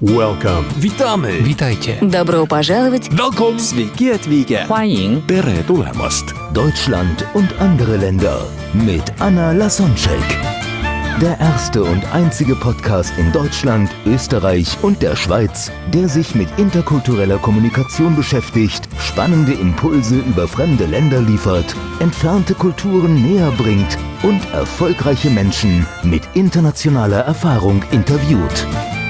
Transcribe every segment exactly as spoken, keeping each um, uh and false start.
Welcome. Witamy. Witajcie. Добро пожаловать. Welcome. Sveiki atvykę. 欢迎 Tere tulemast. Deutschland und andere Länder mit Anna Lasonczek. Der erste und einzige Podcast in Deutschland, Österreich und der Schweiz, der sich mit interkultureller Kommunikation beschäftigt, spannende Impulse über fremde Länder liefert, entfernte Kulturen näher bringt und erfolgreiche Menschen mit internationaler Erfahrung interviewt.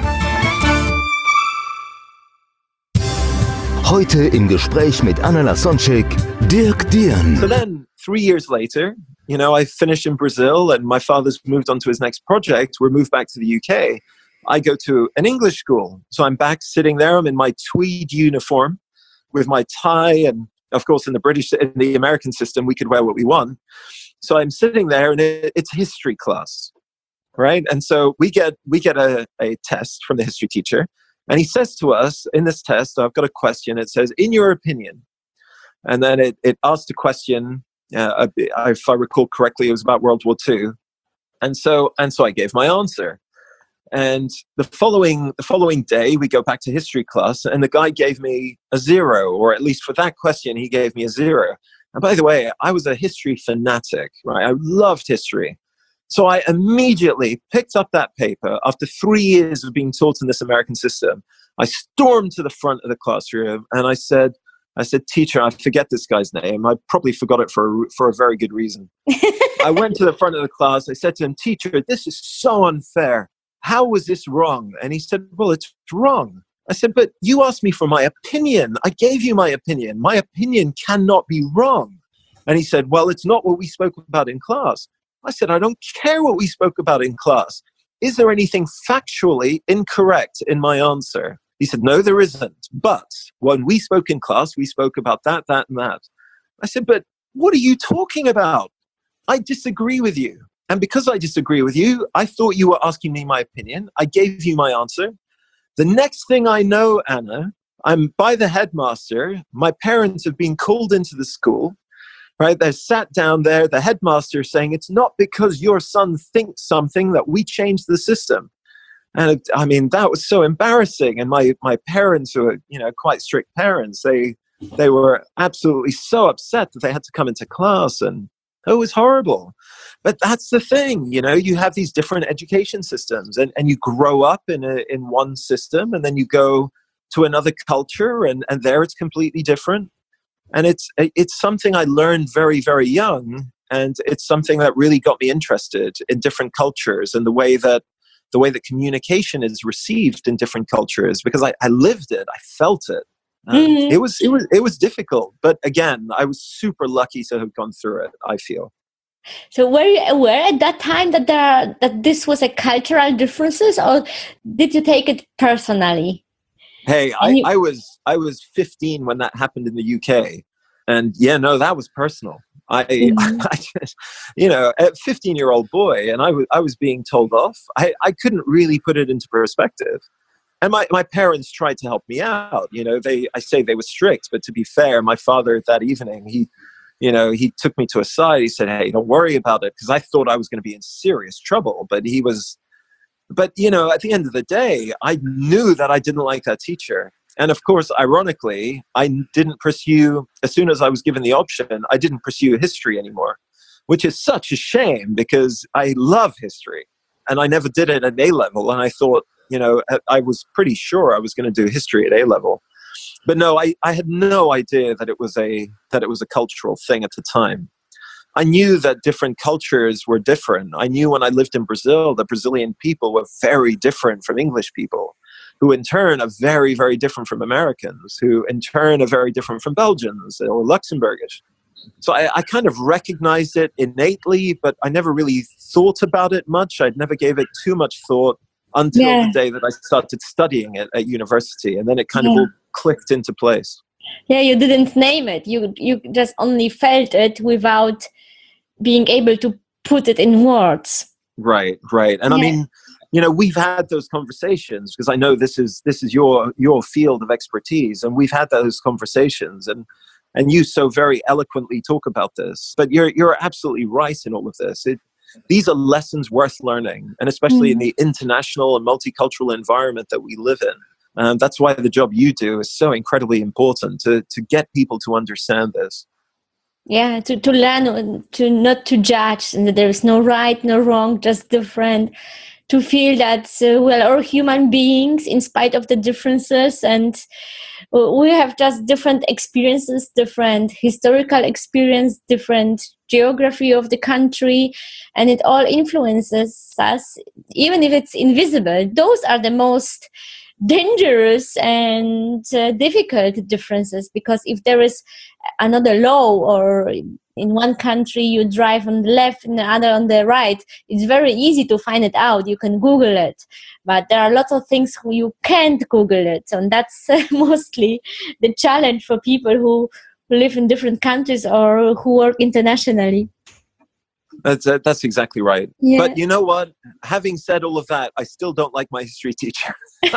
Heute im Gespräch mit Anna Lasonczek, Dirk Dier'n. So then, three years later, you know, I finished in Brazil and my father's moved on to his next project. We're moved back to the U K. I go to an English school. So I'm back sitting there. I'm in my tweed uniform with my tie. And of course, in the British, in the American system, we could wear what we want. So I'm sitting there and it, it's history class, right? And so we get, we get a, a test from the history teacher. And he says to us in this test, I've got a question. It says, in your opinion, and then it, it asked a question. Uh, if I recall correctly, it was about World War Two, and so and so I gave my answer. And the following the following day, we go back to history class, and the guy gave me a zero, or at least for that question, he gave me a zero. And by the way, I was a history fanatic, right? I loved history. So I immediately picked up that paper after three years of being taught in this American system. I stormed to the front of the classroom and I said, I said, teacher, I forget this guy's name. I probably forgot it for, for a very good reason. I went to the front of the class. I said to him, teacher, this is so unfair. How was this wrong? And he said, well, it's wrong. I said, but you asked me for my opinion. I gave you my opinion. My opinion cannot be wrong. And he said, well, it's not what we spoke about in class. I said, I don't care what we spoke about in class. Is there anything factually incorrect in my answer? He said, no, there isn't. But when we spoke in class, we spoke about that, that, and that. I said, but what are you talking about? I disagree with you. And because I disagree with you, I thought you were asking me my opinion. I gave you my answer. The next thing I know, Anna, I'm by the headmaster. My parents have been called into the school. Right, they're sat down there, the headmaster saying, it's not because your son thinks something that we changed the system. And it, I mean, that was so embarrassing. And my, my parents were, you know, quite strict parents. They, they were absolutely so upset that they had to come into class, and it was horrible. But that's the thing, you know, you have these different education systems, and, and you grow up in a, in one system, and then you go to another culture, and, and there it's completely different. And it's it's something I learned very, very young, and it's something that really got me interested in different cultures and the way that the way that communication is received in different cultures, because I, I lived it, I felt it. Um, mm-hmm. It was it was it was difficult, but again, I was super lucky to have gone through it, I feel. So were you aware at that time that there are, that this was a cultural differences, or did you take it personally? Hey, I, you- I was I was fifteen when that happened in the U K, and yeah, no, that was personal. I, mm-hmm. I just, you know, a fifteen-year-old boy, and I was I was being told off. I, I couldn't really put it into perspective, and my, my parents tried to help me out. You know, they I say they were strict, but to be fair, my father that evening he, you know, he took me to a side. He said, "Hey, don't worry about it," because I thought I was going to be in serious trouble. But he was. But, you know, at the end of the day, I knew that I didn't like that teacher. And of course, ironically, I didn't pursue, as soon as I was given the option, I didn't pursue history anymore, which is such a shame because I love history. And I never did it at A level. And I thought, you know, I was pretty sure I was going to do history at A level. But no, I, I had no idea that it was a that it was a cultural thing at the time. I knew that different cultures were different. I knew when I lived in Brazil, the Brazilian people were very different from English people, who in turn are very, very different from Americans, who in turn are very different from Belgians or Luxembourgish. So I, I kind of recognized it innately, but I never really thought about it much. I never gave it too much thought until yeah. the day that I started studying it at university. And then it kind yeah. of all clicked into place. Yeah, you didn't name it. You you just only felt it without being able to put it in words. Right, right. And yeah. I mean, you know, we've had those conversations because I know this is this is your your field of expertise, and we've had those conversations, and and you so very eloquently talk about this. But you're you're absolutely right in all of this. It These are lessons worth learning, and especially Mm. in the international and multicultural environment that we live in. And that's why the job you do is so incredibly important, to, to get people to understand this. Yeah, to, to learn, to not to judge, and that there is no right, no wrong, just different. To feel that uh, we're all human beings in spite of the differences, and we have just different experiences, different historical experience, different geography of the country, and it all influences us, even if it's invisible. Those are the most dangerous and uh, difficult differences, because if there is another law, or in one country you drive on the left, in the other on the right, it's very easy to find it out. You can Google it, but there are lots of things you can't Google it, and that's uh, mostly the challenge for people who live in different countries or who work internationally. That's uh, that's exactly right. Yeah. But you know what? Having said all of that, I still don't like my history teacher.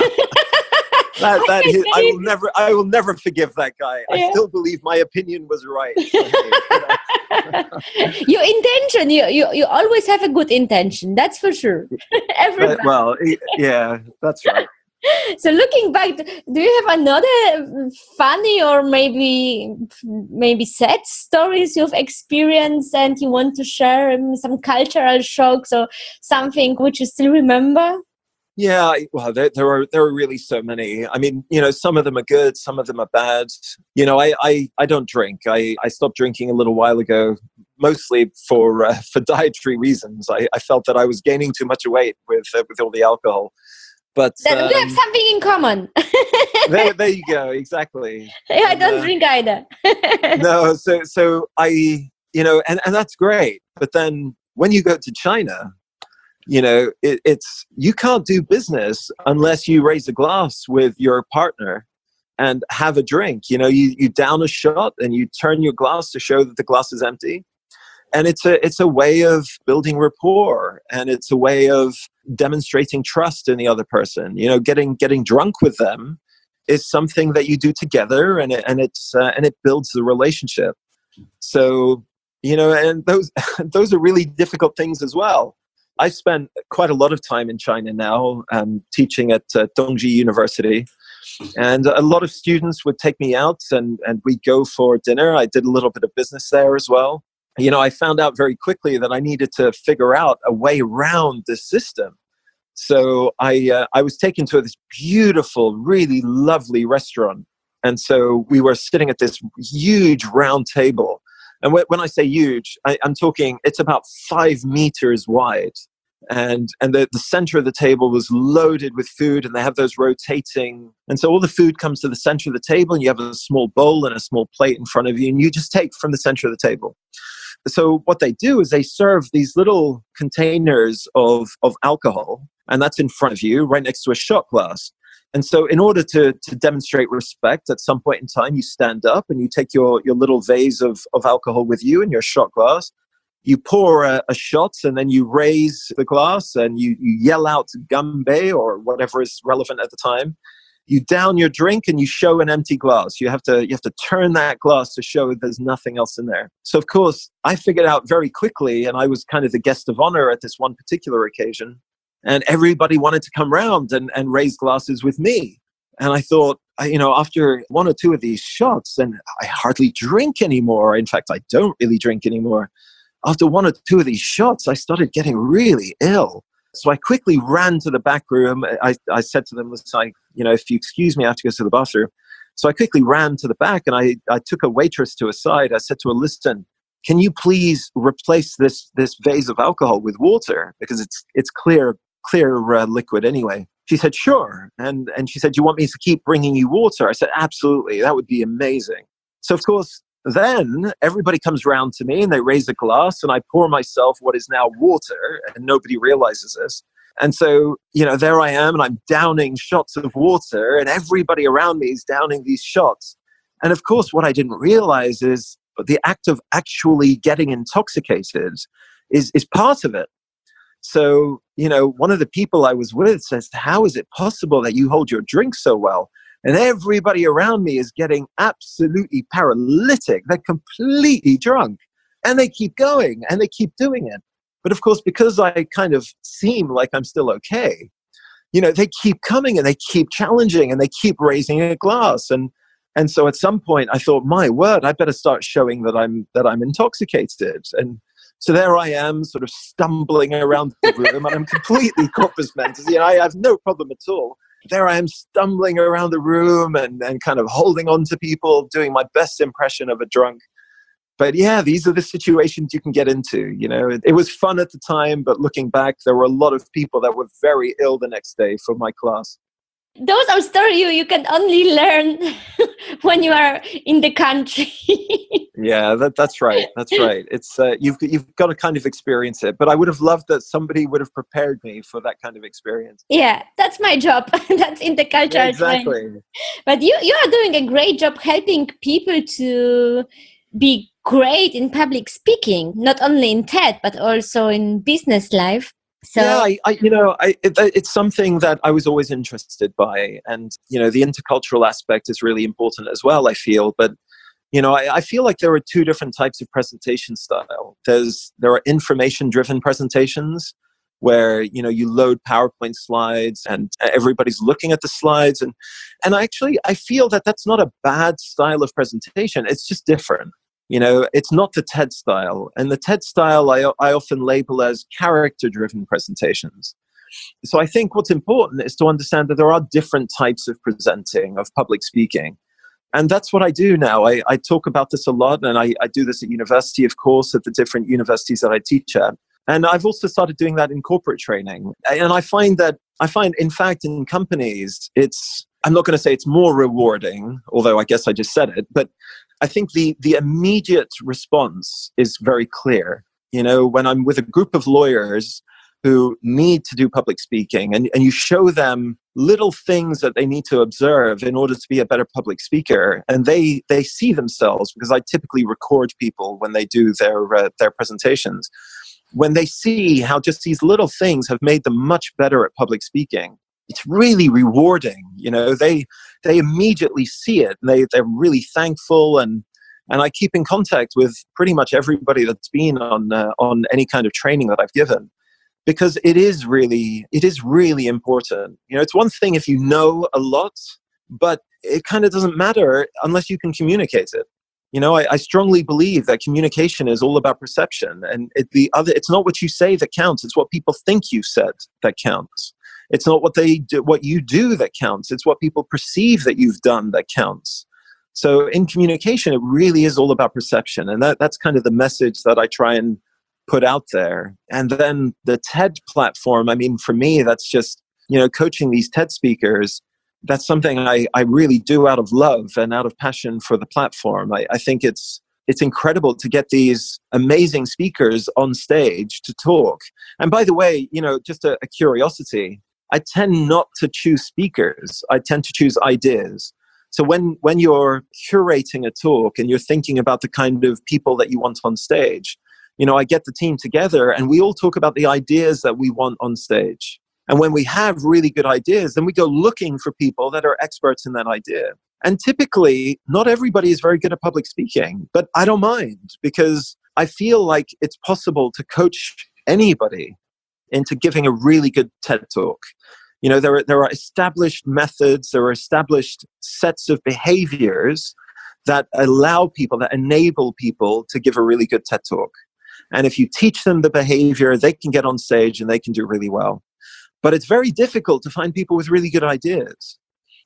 that, that Okay, I will never, I will never forgive that guy. Yeah. I still believe my opinion was right. So, hey, you know. Your intention, you, you you always have a good intention. That's for sure. Everybody. But, well, yeah, that's right. So looking back, do you have another funny or maybe maybe sad stories you've experienced and you want to share, um, some cultural shocks or something which you still remember? Yeah, well, there, there are there are really so many. I mean, you know, some of them are good, some of them are bad. You know, I I, I don't drink. I, I stopped drinking a little while ago, mostly for uh, for dietary reasons. I, I felt that I was gaining too much weight with uh, with all the alcohol. But Then um, we have something in common. there, there you go. Exactly. I And, don't uh, drink either. no, so so I, you know, and, and that's great. But then when you go to China, you know, it, it's you can't do business unless you raise a glass with your partner and have a drink. You know, you you down a shot and you turn your glass to show that the glass is empty. And it's a it's a way of building rapport, and it's a way of demonstrating trust in the other person. You know, getting getting drunk with them is something that you do together, and it, and it's uh, and it builds the relationship. So, you know, and those those are really difficult things as well. I spent quite a lot of time in China now, um, teaching at uh, Dongji University, and a lot of students would take me out, and and we'd go for dinner. I did a little bit of business there as well. You know, I found out very quickly that I needed to figure out a way around the system. So I uh, I was taken to this beautiful, really lovely restaurant. And so we were sitting at this huge round table. And wh- when I say huge, I, I'm talking, it's about five meters wide. And and the, the center of the table was loaded with food, and they have those rotating. And so all the food comes to the center of the table, and you have a small bowl and a small plate in front of you, and you just take from the center of the table. So what they do is they serve these little containers of, of alcohol, and that's in front of you, right next to a shot glass. And so in order to, to demonstrate respect, at some point in time, you stand up and you take your, your little vase of, of alcohol with you and your shot glass. You pour a, a shot, and then you raise the glass and you, you yell out "Ganbei" or whatever is relevant at the time. You down your drink and you show an empty glass. You have to you have to turn that glass to show there's nothing else in there. So of course, I figured out very quickly, and I was kind of the guest of honor at this one particular occasion, and everybody wanted to come round and, and raise glasses with me. And I thought, I, you know, after one or two of these shots, and I hardly drink anymore. In fact, I don't really drink anymore. After one or two of these shots, I started getting really ill. So I quickly ran to the back room. I, I said to them, listen, I, you know, if you excuse me, I have to go to the bathroom. So I quickly ran to the back, and I, I took a waitress to a side. I said to her, listen, can you please replace this this vase of alcohol with water? Because it's it's clear, clear uh, liquid anyway. She said, sure. And, and she said, do you want me to keep bringing you water? I said, absolutely. That would be amazing. So of course, then everybody comes round to me and they raise a glass, and I pour myself what is now water, and nobody realizes this. And so, you know, there I am, and I'm downing shots of water, and everybody around me is downing these shots. And of course, what I didn't realize is the act of actually getting intoxicated is, is part of it. So, you know, one of the people I was with says, how is it possible that you hold your drink so well? And everybody around me is getting absolutely paralytic. They're completely drunk. And they keep going, and they keep doing it. But of course, because I kind of seem like I'm still okay, you know, they keep coming and they keep challenging and they keep raising a glass. And and so at some point I thought, my word, I better start showing that I'm that I'm intoxicated. And so there I am, sort of stumbling around the room, and I'm completely corpus mentis. You know, I have no problem at all. There I am stumbling around the room and, and kind of holding on to people, doing my best impression of a drunk. But yeah, these are the situations you can get into. You know, it, it was fun at the time, but looking back, there were a lot of people that were very ill the next day for my class. Those are stories you, you can only learn when you are in the country. Yeah, that, that's right. That's right. It's uh, you've you've got to kind of experience it. But I would have loved that somebody would have prepared me for that kind of experience. Yeah, that's my job. That's intercultural Yeah, exactly. training. But you you are doing a great job helping people to be great in public speaking, not only in TED but also in business life. So yeah, I, I, you know, I, it, it's something that I was always interested by, and you know, the intercultural aspect is really important as well, I feel. But you know, I, I feel like there are two different types of presentation style. There's there are information-driven presentations where you know you load PowerPoint slides and everybody's looking at the slides, and and actually I feel that that's not a bad style of presentation. It's just different. You know, it's not the TED style. And the TED style I, I often label as character-driven presentations. So I think what's important is to understand that there are different types of presenting, of public speaking. And that's what I do now. I, I talk about this a lot, and I, I do this at university, of course, at the different universities that I teach at. And I've also started doing that in corporate training. And I find that, I find, in fact, in companies, it's, I'm not going to say it's more rewarding, although I guess I just said it, but I think the, the immediate response is very clear. You know, when I'm with a group of lawyers who need to do public speaking, and, and you show them little things that they need to observe in order to be a better public speaker, and they, they see themselves, because I typically record people when they do their, uh, their presentations, when they see how just these little things have made them much better at public speaking, it's really rewarding. You know, they they immediately see it, and they, they're really thankful. And and I keep in contact with pretty much everybody that's been on uh, on any kind of training that I've given, because it is really it is really important. You know, it's one thing if you know a lot, but it kind of doesn't matter unless you can communicate it. You know, I, I strongly believe that communication is all about perception, and it, the other it's not what you say that counts; it's what people think you said that counts. It's not what they do, what you do that counts. It's what people perceive that you've done that counts. So in communication, it really is all about perception. And that, that's kind of the message that I try and put out there. And then the TED platform, I mean, for me, that's just, you know, coaching these TED speakers. That's something I, I really do out of love and out of passion for the platform. I, I think it's it's incredible to get these amazing speakers on stage to talk. And by the way, you know, just a, a curiosity, I tend not to choose speakers. I tend to choose ideas. So when, when you're curating a talk and you're thinking about the kind of people that you want on stage, you know, I get the team together and we all talk about the ideas that we want on stage. And when we have really good ideas, then we go looking for people that are experts in that idea. And typically, not everybody is very good at public speaking, but I don't mind, because I feel like it's possible to coach anybody into giving a really good TED Talk. You know, there are, there are established methods, there are established sets of behaviors that allow people, that enable people to give a really good TED Talk. And if you teach them the behavior, they can get on stage and they can do really well. But it's very difficult to find people with really good ideas.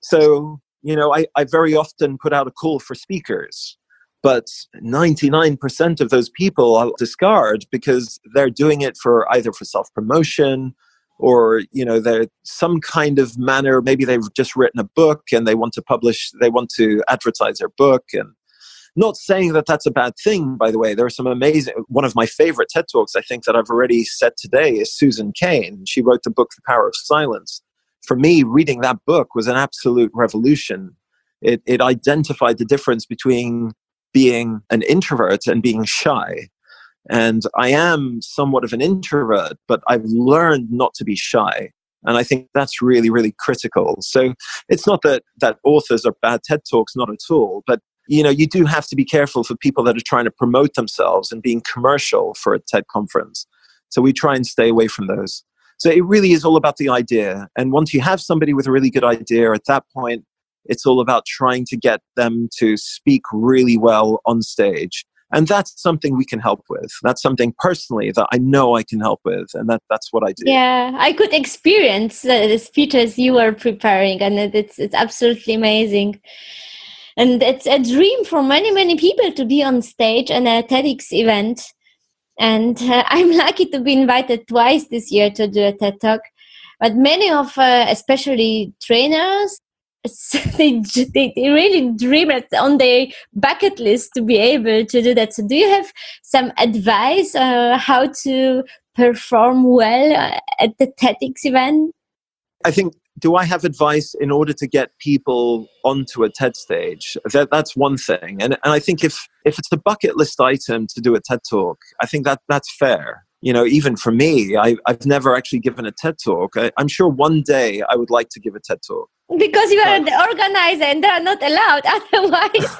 So, you know, I, I very often put out a call for speakers, but ninety-nine percent of those people I'll discard because they're doing it for either for self-promotion or, you know, they're some kind of manner. Maybe they've just written a book and they want to publish, they want to advertise their book. And not saying that that's a bad thing, by the way. There are some amazing, one of my favorite TED Talks, I think, that I've already said today is Susan Cain. She wrote the book, The Power of Silence. For me, reading that book was an absolute revolution. It, it identified the difference between being an introvert and being shy. And I am somewhat of an introvert, but I've learned not to be shy. And I think that's really, really critical. So it's not that, that authors are bad TED Talks, not at all. But, you know, you do have to be careful for people that are trying to promote themselves and being commercial for a TED conference. So we try and stay away from those. So it really is all about the idea. And once you have somebody with a really good idea, at that point, it's all about trying to get them to speak really well on stage. And that's something we can help with. That's something personally that I know I can help with. And that, that's what I do. Yeah, I could experience uh, the speeches you were preparing, and it- it's it's absolutely amazing. And it's a dream for many, many people to be on stage at a TEDx event. And uh, I'm lucky to be invited twice this year to do a TED Talk. But many of, uh, especially trainers, they, they they really dream it on their bucket list to be able to do that. So do you have some advice uh, how to perform well uh, at the TEDx event? I think, do I have advice in order to get people onto a TED stage? That, that's one thing. And, and I think if, if it's a bucket list item to do a TED Talk, I think that that's fair. You know, even for me, I, I've never actually given a TED Talk. I, I'm sure one day I would like to give a TED Talk. Because you are But- the organizer and they are not allowed. Otherwise,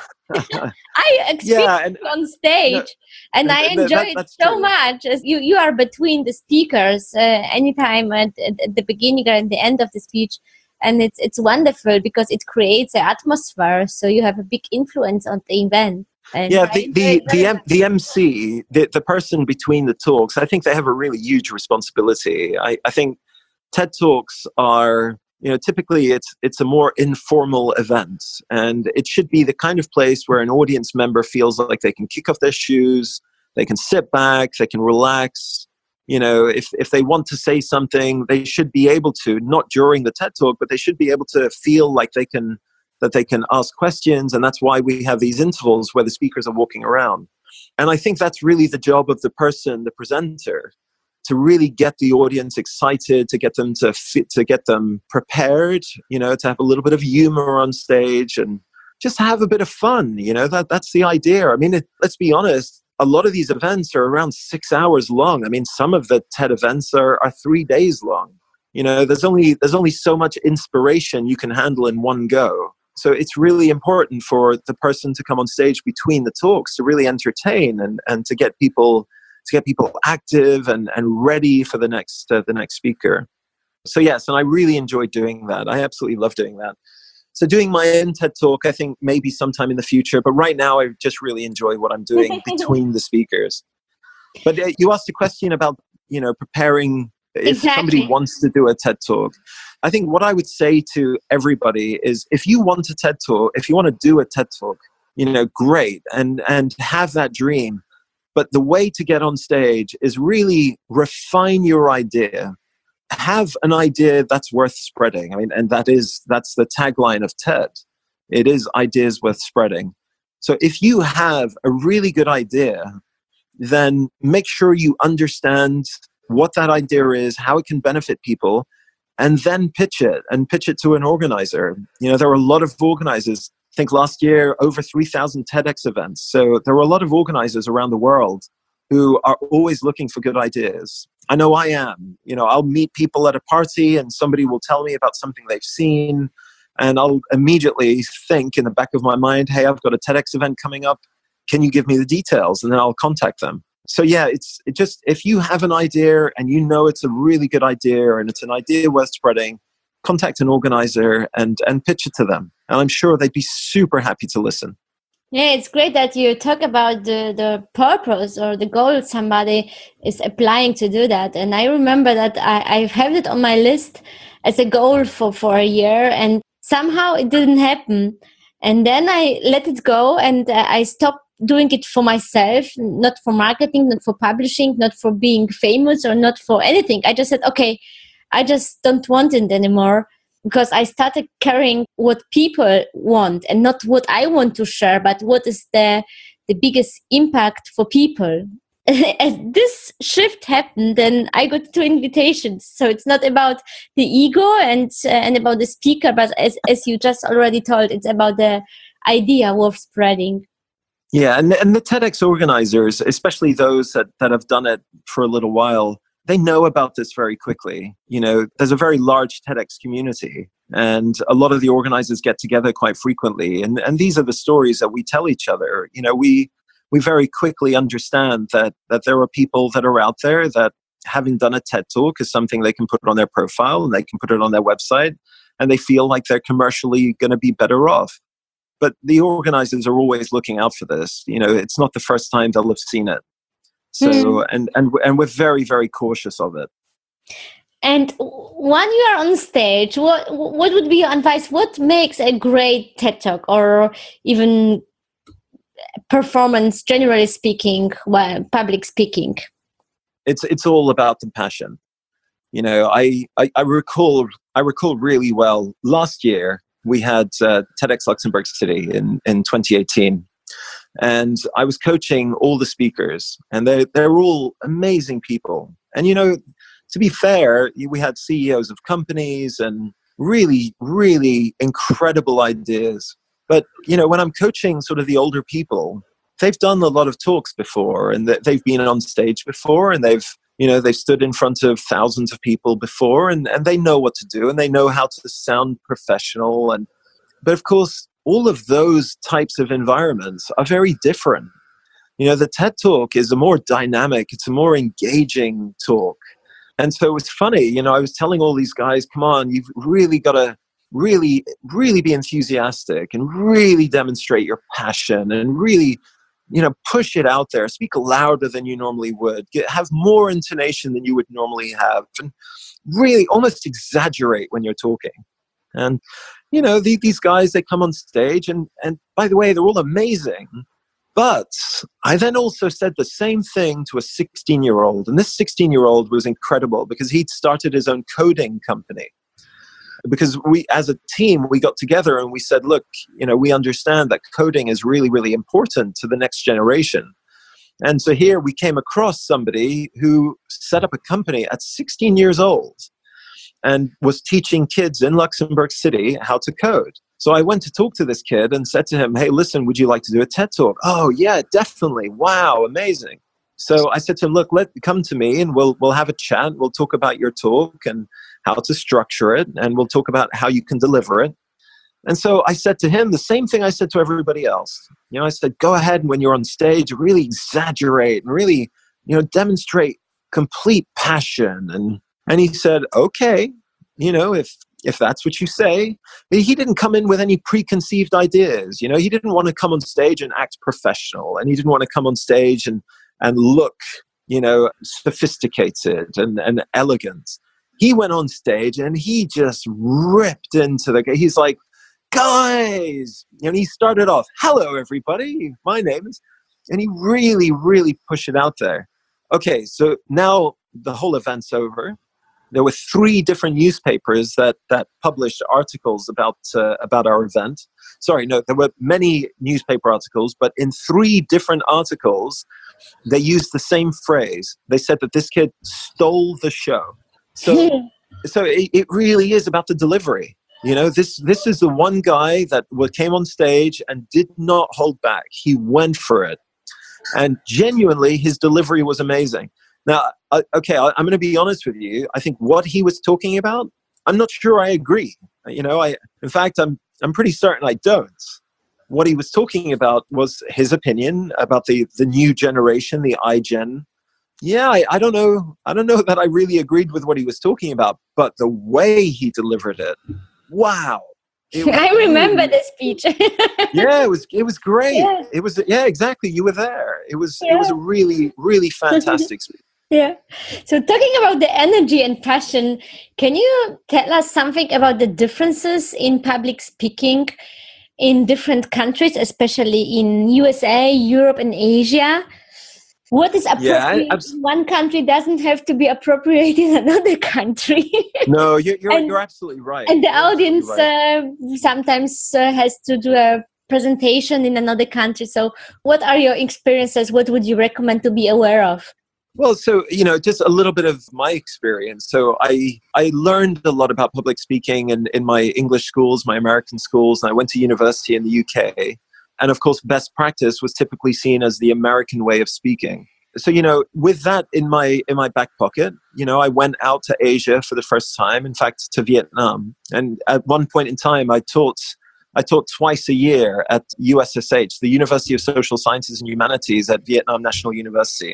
I experienced Yeah, and it on stage, no, and I th- th- enjoy that- it that's so true. much. As you, you are between the speakers uh, anytime at, at, at the beginning or at the end of the speech, and it's it's wonderful because it creates an atmosphere. So you have a big influence on the event. And yeah, I the enjoy the it very the, M, much. the M C, the, the person between the talks, I think they have a really huge responsibility. I, I think TED Talks are, you know, typically it's it's a more informal event, and it should be the kind of place where an audience member feels like they can kick off their shoes, they can sit back, they can relax. You know, if if they want to say something, they should be able to, not during the TED Talk, but they should be able to feel like they can that they can ask questions, and that's why we have these intervals where the speakers are walking around. And I think that's really the job of the person, the presenter, to really get the audience excited, to get them to fit, to get them prepared, you know, to have a little bit of humor on stage and just have a bit of fun. You know, that that's the idea. I mean, it, let's be honest, a lot of these events are around six hours long. I mean, some of the TED events are, are three days long. You know, there's only there's only so much inspiration you can handle in one go. So it's really important for the person to come on stage between the talks to really entertain and, and to get people to get people active and, and ready for the next uh, the next speaker. So yes, and I really enjoy doing that. I absolutely love doing that. So doing my own TED Talk, I think maybe sometime in the future, but right now I just really enjoy what I'm doing between the speakers. But uh, you asked a question about, you know, preparing if Exactly. somebody wants to do a TED Talk. I think what I would say to everybody is if you want a TED Talk, if you want to do a TED Talk, you know, great, and and have that dream. But the way to get on stage is really refine your idea. Have an idea that's worth spreading. I mean, and that is that's the tagline of TED. It is ideas worth spreading. So if you have a really good idea, then make sure you understand what that idea is, how it can benefit people, and then pitch it and pitch it to an organizer. You know, there are a lot of organizers. I think last year, over three thousand TEDx events. So there are a lot of organizers around the world who are always looking for good ideas. I know I am. You know, I'll meet people at a party and somebody will tell me about something they've seen, and I'll immediately think in the back of my mind, hey, I've got a TEDx event coming up. Can you give me the details? And then I'll contact them. So yeah, it's it just, if you have an idea and you know it's a really good idea and it's an idea worth spreading, contact an organizer and, and pitch it to them. And I'm sure they'd be super happy to listen. Yeah, it's great that you talk about the, the purpose or the goal somebody is applying to do that. And I remember that I, I've had it on my list as a goal for, for a year, and somehow it didn't happen. And then I let it go, and uh, I stopped doing it for myself, not for marketing, not for publishing, not for being famous, or not for anything. I just said, okay, I just don't want it anymore, because I started caring what people want and not what I want to share, but what is the the biggest impact for people. As this shift happened, then I got two invitations. So it's not about the ego and uh, and about the speaker, but as as you just already told, it's about the idea worth spreading. Yeah, and, and the TEDx organizers, especially those that, that have done it for a little while, they know about this very quickly. You know, there's a very large TEDx community, and a lot of the organizers get together quite frequently. And, and these are the stories that we tell each other. You know, we we very quickly understand that that there are people that are out there that having done a TED Talk as something they can put on their profile and they can put it on their website, and they feel like they're commercially going to be better off. But the organizers are always looking out for this. You know, it's not the first time they'll have seen it. So, mm. and, and, and we're very, very cautious of it. And when you are on stage, what what would be your advice? What makes a great TED Talk or even performance, generally speaking, well, public speaking? It's it's all about the passion. You know, I, I, I recall I recall really well last year we had uh, TEDx Luxembourg City in, in twenty eighteen. And I was coaching all the speakers, and they they're all amazing people. And, you know, to be fair, we had C E Os of companies and really, really incredible ideas. But, you know, when I'm coaching sort of the older people, they've done a lot of talks before, and they've been on stage before, and they've, you know, they've stood in front of thousands of people before, and, and they know what to do, and they know how to sound professional. And but of course, all of those types of environments are very different. You know, the TED Talk is a more dynamic, it's a more engaging talk. And so it was funny, you know, I was telling all these guys, come on, you've really got to really, really be enthusiastic and really demonstrate your passion and really, you know, push it out there. Speak louder than you normally would. Get, have more intonation than you would normally have. And really almost exaggerate when you're talking. And, you know, the, these guys, they come on stage and, and by the way, they're all amazing. But I then also said the same thing to a sixteen-year-old. And this sixteen-year-old was incredible because he'd started his own coding company. Because we, as a team, we got together and we said, look, you know, we understand that coding is really, really important to the next generation. And so here we came across somebody who set up a company at sixteen years old and was teaching kids in Luxembourg City how to code. So I went to talk to this kid and said to him, hey, listen, would you like to do a TED Talk? Oh, yeah, definitely. Wow, amazing. So I said to him, look, let come to me and we'll we'll have a chat. We'll talk about your talk and how to structure it, and we'll talk about how you can deliver it. And so I said to him the same thing I said to everybody else. You know, I said, go ahead when you're on stage, really exaggerate and really, you know, demonstrate complete passion. And and he said, okay, you know, if if that's what you say. But he didn't come in with any preconceived ideas. You know, he didn't want to come on stage and act professional, and he didn't want to come on stage and and look, you know, sophisticated and, and elegant. He went on stage and he just ripped into the, he's like, guys, and he started off, hello, everybody, my name is, and he really, really pushed it out there. Okay, so now the whole event's over. There were three different newspapers that, that published articles about uh, about our event. Sorry, no, there were many newspaper articles, but in three different articles, they used the same phrase. They said that this kid stole the show. So, so it, it really is about the delivery. You know, this this is the one guy that came on stage and did not hold back. He went for it, and genuinely, his delivery was amazing. Now, uh, okay, I, I'm going to be honest with you. I think what he was talking about, I'm not sure I agree. You know, I in fact, I'm I'm pretty certain I don't. What he was talking about was his opinion about the the new generation, the iGen. Yeah, I, I don't know. I don't know that I really agreed with what he was talking about, but the way he delivered it, wow! It I remember the speech. yeah, it was it was great. Yeah. It was yeah, exactly. You were there. It was Yeah. it was a really really fantastic speech. Yeah. So talking about the energy and passion, can you tell us something about the differences in public speaking in different countries, especially in U S A, Europe, and Asia? What is appropriate Yeah, in one country doesn't have to be appropriate in another country. No, you're you're, And- you're absolutely right. And the You're absolutely audience right. uh, sometimes uh, has to do a presentation in another country. So what are your experiences? What would you recommend to be aware of? Well, so, you know, just a little bit of my experience. So I I learned a lot about public speaking in, in my English schools, my American schools, and I went to university in the U K. And of course, best practice was typically seen as the American way of speaking. So, you know, with that in my in my back pocket, you know, I went out to Asia for the first time, in fact, to Vietnam. And at one point in time, I taught I taught twice a year at U S S H, the University of Social Sciences and Humanities at Vietnam National University.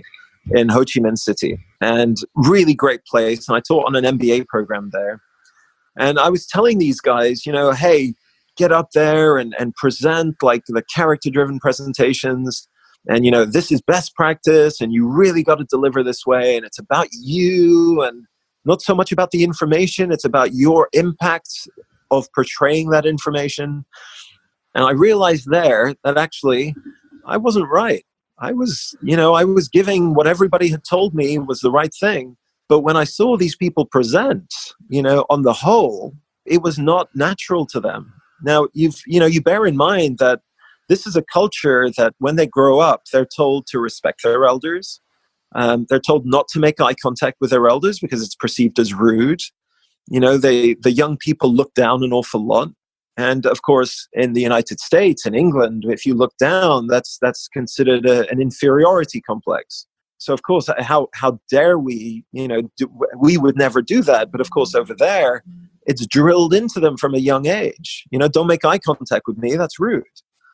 in Ho Chi Minh City, and really great place. And I taught on an M B A program there. And I was telling these guys, you know, hey, get up there and, and present like the character-driven presentations. And, you know, this is best practice and you really got to deliver this way. And it's about you and not so much about the information. It's about your impact of portraying that information. And I realized there that actually I wasn't right. I was, you know, I was giving what everybody had told me was the right thing. But when I saw these people present, you know, on the whole, it was not natural to them. Now, you've, you know, you bear in mind that this is a culture that when they grow up, they're told to respect their elders. Um, they're told not to make eye contact with their elders because it's perceived as rude. You know, they, the young people look down an awful lot. And of course, in the United States, in England, if you look down, that's that's considered a, an inferiority complex. So of course, how how dare we? You know, do, we would never do that. But of course, over there, it's drilled into them from a young age. You know, don't make eye contact with me. That's rude.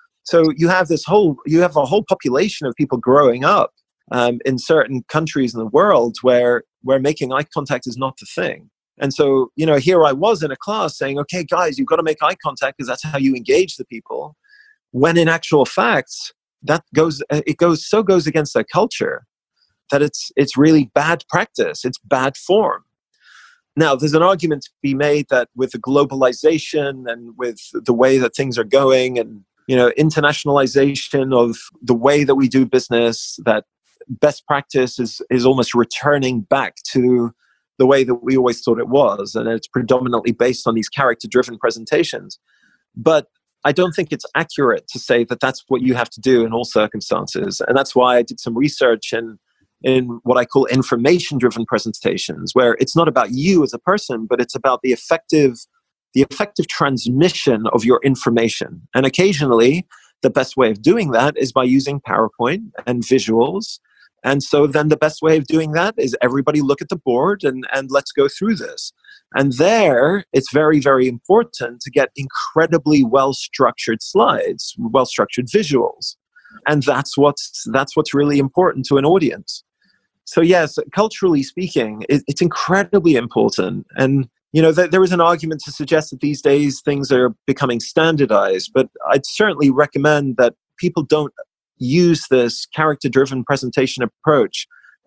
So you have this whole you have a whole population of people growing up um, in certain countries in the world where where making eye contact is not the thing. And so, you know, here I was in a class saying, okay, guys, you've got to make eye contact because that's how you engage the people. When in actual fact, that goes, it goes, so goes against their culture that it's, it's really bad practice. It's bad form. Now, there's an argument to be made that with the globalization and with the way that things are going and, you know, internationalization of the way that we do business, that best practice is, is almost returning back to the way that we always thought it was. And it's predominantly based on these character-driven presentations. But I don't think it's accurate to say that that's what you have to do in all circumstances. And that's why I did some research in, in what I call information-driven presentations, where it's not about you as a person, but it's about the effective, the effective transmission of your information. And occasionally, the best way of doing that is by using PowerPoint and visuals. And so then the best way of doing that is everybody look at the board and, and let's go through this. And there, it's very, very important to get incredibly well-structured slides, well-structured visuals. And that's what's, that's what's really important to an audience. So yes, culturally speaking, it, it's incredibly important. And, you know, th- there is an argument to suggest that these days things are becoming standardized, but I'd certainly recommend that people don't use this character-driven presentation approach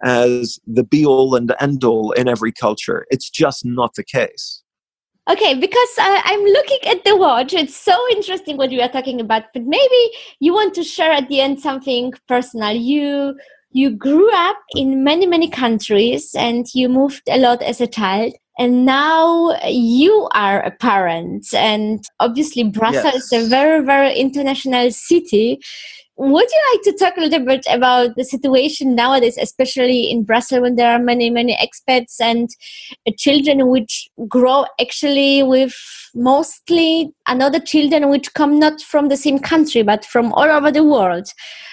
as the be-all and end-all in every culture. It's just not the case. Okay, because uh, I'm looking at the watch. It's so interesting what you are talking about, but maybe you want to share at the end something personal. You you grew up in many, many countries and you moved a lot as a child. And now you are a parent. And obviously Brussels yes. is a very, very international city. Would you like to talk a little bit about the situation nowadays, especially in Brussels, when there are many, many expats and uh, children which grow actually with mostly another children which come not from the same country, but from all over the world?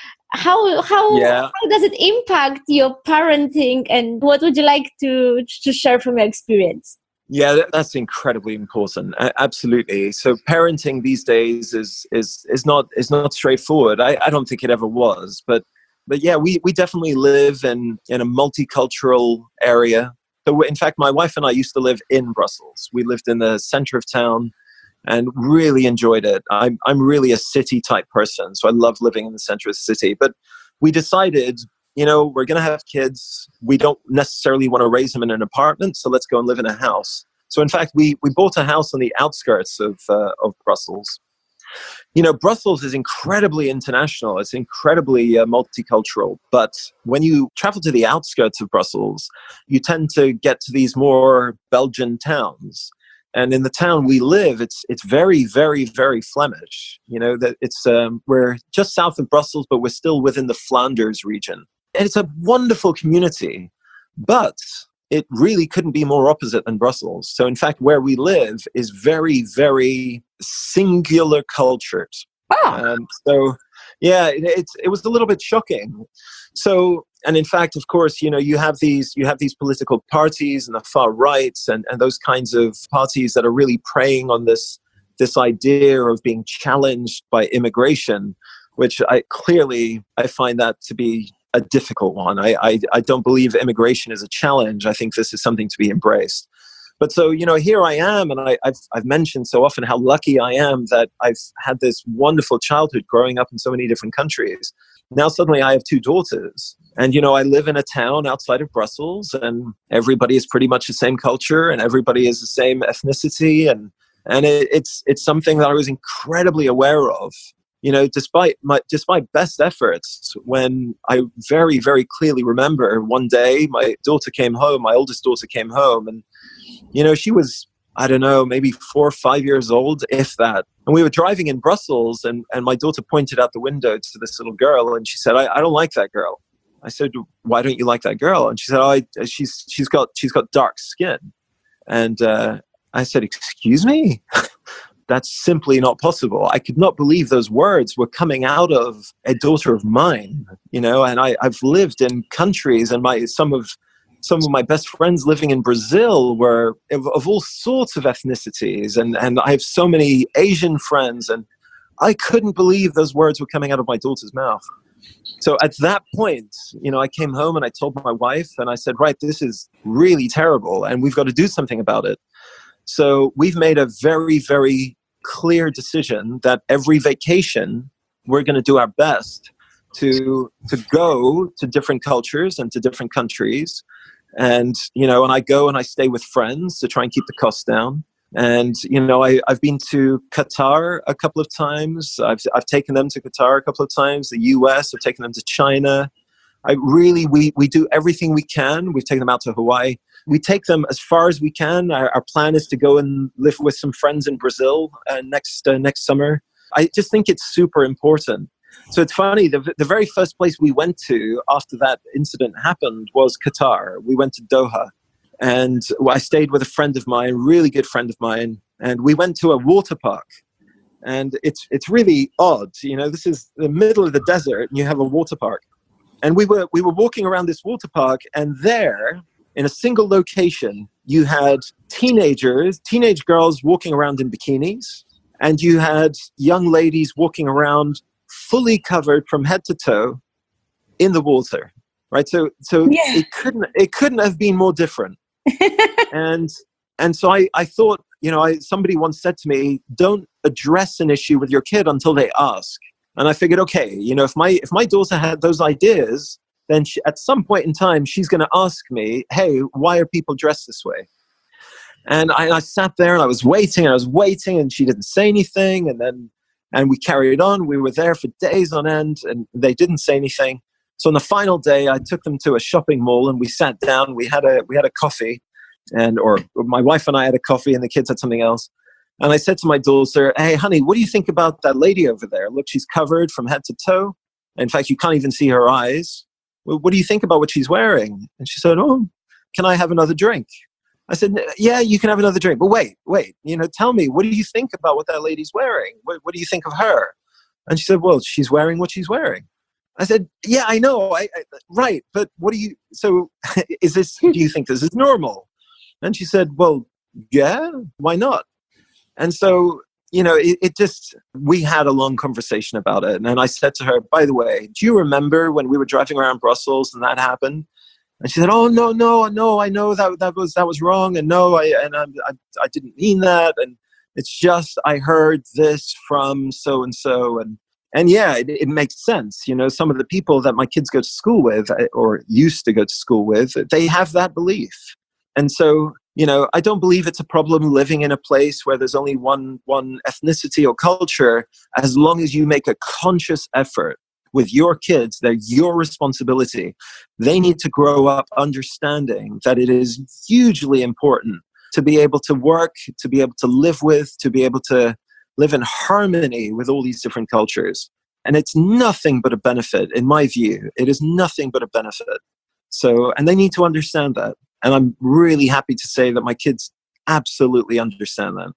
How how, yeah. how does it impact your parenting, and what would you like to to share from your experience? Yeah, that's incredibly important. Uh, absolutely. So parenting these days is is is not is not straightforward. I, I don't think it ever was. But but yeah, we, we definitely live in, in a multicultural area. So in fact, my wife and I used to live in Brussels. We lived in the center of town and really enjoyed it. I'm I'm really a city type person, so I love living in the center of the city. But we decided, you know, we're going to have kids. We don't necessarily want to raise them in an apartment, so let's go and live in a house. So in fact, we, we bought a house on the outskirts of uh, of Brussels. You know, Brussels is incredibly international. It's incredibly uh, multicultural. But when you travel to the outskirts of Brussels, you tend to get to these more Belgian towns. And in the town we live, it's it's very, very, very Flemish. You know, that it's um, we're just south of Brussels, but we're still within the Flanders region. And it's a wonderful community, but it really couldn't be more opposite than Brussels. So in fact, where we live is very, very singular cultured. Oh. Um, so yeah, it, it's it was a little bit shocking. So, and in fact, of course, you know, you have these you have these political parties and the far rights and, and those kinds of parties that are really preying on this this idea of being challenged by immigration, which I clearly I find that to be a difficult one. I, I, I don't believe immigration is a challenge. I think this is something to be embraced. But so, you know, here I am, and I, I've, I've mentioned so often how lucky I am that I've had this wonderful childhood growing up in so many different countries. Now suddenly I have two daughters, and, you know, I live in a town outside of Brussels, and everybody is pretty much the same culture, and everybody is the same ethnicity, and and it, it's it's something that I was incredibly aware of. You know, despite my despite best efforts, when I very, very clearly remember one day my daughter came home, my oldest daughter came home, and you know, she was, I don't know, maybe four or five years old, if that. And we were driving in Brussels, and, and my daughter pointed out the window to this little girl, and she said, I, I don't like that girl. I said, why don't you like that girl? And she said, oh, I, she's she's got she's got dark skin. And uh, I said, excuse me? That's simply not possible. I could not believe those words were coming out of a daughter of mine, you know, and I, I've lived in countries, and my some of Some of my best friends living in Brazil were of, of all sorts of ethnicities, and, and I have so many Asian friends, and I couldn't believe those words were coming out of my daughter's mouth. So at that point, you know, I came home and I told my wife, and I said, right, this is really terrible, and we've got to do something about it. So we've made a very, very clear decision that every vacation, we're going to do our best to to go to different cultures and to different countries. And, you know, and I go and I stay with friends to try and keep the costs down. And, you know, I, I've been to Qatar a couple of times. I've, I've taken them to Qatar a couple of times, the U S, I've taken them to China. I really, we, we do everything we can. We've taken them out to Hawaii. We take them as far as we can. Our, our plan is to go and live with some friends in Brazil uh, next uh, next summer. I just think it's super important. So it's funny, the, the very first place we went to after that incident happened was Qatar. We went to Doha, and I stayed with a friend of mine, a really good friend of mine, and we went to a water park. And it's it's really odd, you know, this is the middle of the desert, and you have a water park. And we were we were walking around this water park, and there, in a single location, you had teenagers, teenage girls walking around in bikinis, and you had young ladies walking around fully covered from head to toe in the water, right? So, so yeah. it couldn't it couldn't have been more different. and and so I, I thought, you know, I, somebody once said to me, don't address an issue with your kid until they ask. And I figured, okay, you know, if my if my daughter had those ideas, then she, at some point in time, she's going to ask me, hey, why are people dressed this way? And I, I sat there and I was waiting and I was waiting, and she didn't say anything. And then And we carried on. We were there for days on end, and they didn't say anything. So on the final day, I took them to a shopping mall, and we sat down. We had a we had a coffee, and or my wife and I had a coffee, and the kids had something else. And I said to my daughter, "Hey, honey, what do you think about that lady over there? Look, she's covered from head to toe. In fact, you can't even see her eyes. Well, what do you think about what she's wearing?" And she said, "Oh, can I have another drink?" I said, yeah, you can have another drink. But wait, wait, you know, tell me, what do you think about what that lady's wearing? What, what do you think of her? And she said, well, she's wearing what she's wearing. I said, yeah, I know. I, I right. But what do you, so is this, do you think this is normal? And she said, well, yeah, why not? And so, you know, it, it just, we had a long conversation about it. And then I said to her, by the way, do you remember when we were driving around Brussels and that happened? And she said, "Oh no, no, no! I know that that was that was wrong, and no, I and I, I, I didn't mean that, and it's just I heard this from so and so, and and yeah, it, it makes sense. You know, some of the people that my kids go to school with, or used to go to school with, they have that belief, and so you know, I don't believe it's a problem living in a place where there's only one one ethnicity or culture, as long as you make a conscious effort with your kids. They're your responsibility. They need to grow up understanding that it is hugely important to be able to work, to be able to live with, to be able to live in harmony with all these different cultures. And it's nothing but a benefit, in my view. It is nothing but a benefit. So, and they need to understand that. And I'm really happy to say that my kids absolutely understand that.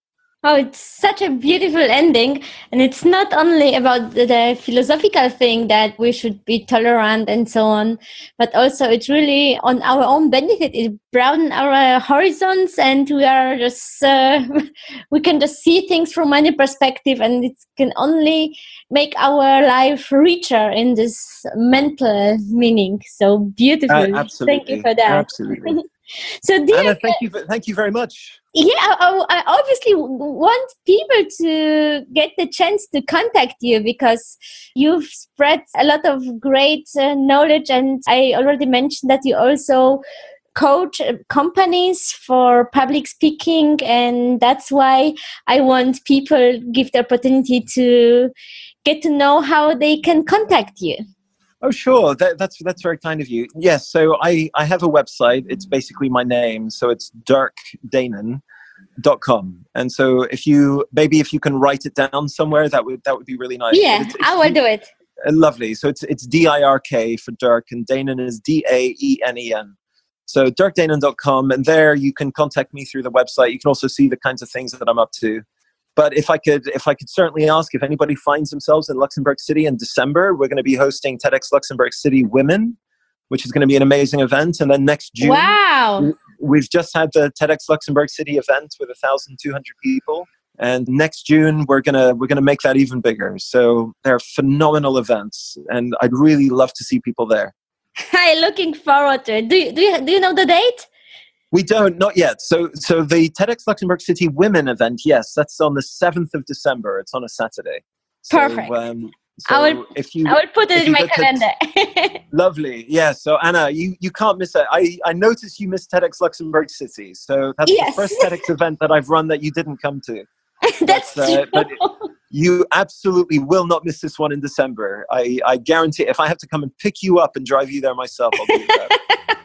Oh, it's such a beautiful ending. And it's not only about the, the philosophical thing that we should be tolerant and so on, but also it's really on our own benefit. It broadens our horizons and we are just, uh, we can just see things from many perspectives, and it can only make our life richer in this mental meaning. So beautiful. Uh, absolutely. Thank you for that. Absolutely. So dear, Anna, thank you, for, thank you very much. Yeah, I, I obviously want people to get the chance to contact you because you've spread a lot of great uh, knowledge, and I already mentioned that you also coach companies for public speaking, and that's why I want people give the opportunity to get to know how they can contact you. Oh, sure. That, that's that's very kind of you. Yes. So I, I have a website. It's basically my name. So it's dirk daenen dot com. And so if you maybe if you can write it down somewhere, that would that would be really nice. Yeah, it's, it's, I will do it. Uh, lovely. So it's it's D I R K for Dirk, and Daenen is D A E N E N. So dirk daenen dot com, and there you can contact me through the website. You can also see the kinds of things that I'm up to. But if I could, if I could certainly ask if anybody finds themselves in Luxembourg City in December, we're going to be hosting TEDx Luxembourg City Women, which is going to be an amazing event. And then next June, wow, we've just had the TEDx Luxembourg City event with one thousand two hundred people. And next June, we're gonna we're gonna make that even bigger. So they're phenomenal events, and I'd really love to see people there. I'm looking forward to it. Do you, do you, do you know the date? We don't, not yet. So so the TEDx Luxembourg City Women event, yes, that's on the seventh of December. It's on a Saturday. So, Perfect. Um, so I will, if you, I will put it in you my go to- calendar. Lovely. Yeah. So Anna, you, you can't miss it. I, I noticed you missed TEDx Luxembourg City. So that's Yes. the first TEDx event that I've run that you didn't come to. That's But, uh, true. but you absolutely will not miss this one in December. I, I guarantee if I have to come and pick you up and drive you there myself, I'll do that.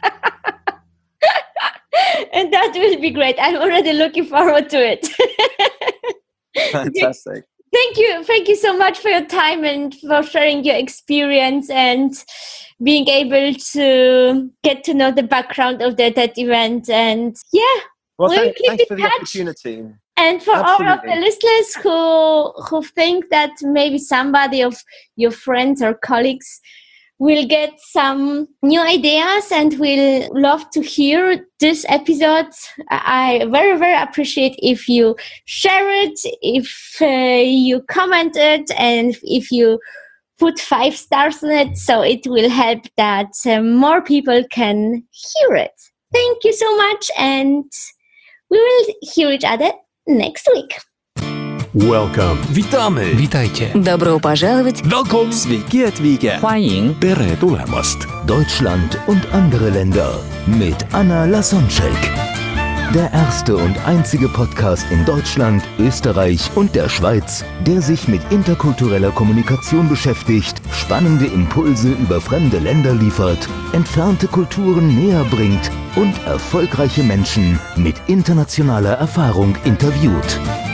And that will be great. I'm already looking forward to it. Fantastic. Thank you. Thank you so much for your time and for sharing your experience and being able to get to know the background of the, that event. And yeah, Well, we'll thank, keep thanks in for the touch. opportunity. And for all of the Absolutely. listeners who who think that maybe somebody of your friends or colleagues will get some new ideas and will love to hear this episode, I very, very appreciate if you share it, if uh, you comment it, and if you put five stars on it, so it will help that uh, more people can hear it. Thank you so much, and we will hear each other next week. Welcome. Witamy. Witajcie. Добро пожаловать. Welcome. Sveiki atvykę. 欢迎 Tere tulemast. Deutschland und andere Länder mit Anna Lasonczek. Der erste und einzige Podcast in Deutschland, Österreich und der Schweiz, der sich mit interkultureller Kommunikation beschäftigt, spannende Impulse über fremde Länder liefert, entfernte Kulturen näher bringt und erfolgreiche Menschen mit internationaler Erfahrung interviewt.